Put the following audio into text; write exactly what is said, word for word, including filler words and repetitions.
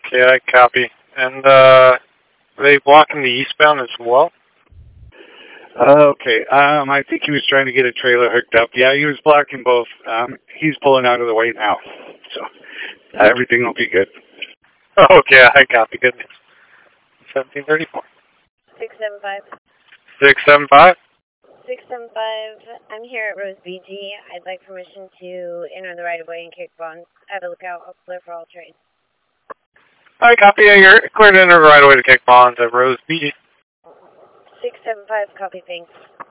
Okay, I copy. And uh, are they blocking the eastbound as well? Okay, um, I think he was trying to get a trailer hooked up. Yeah, he was blocking both. Um, he's pulling out of the way now, so uh, everything will be good. Okay, I copy. Good news. seventeen thirty-four. six seven five. six seven five? six seven five. I'm here at Rose B G. I'd like permission to enter the right-of-way and kick bonds. I have a lookout. I'll clear for all trains. I copy. Yeah, you're cleared to enter right away to kick bonds at Rose B G. six seven five, copy, thanks.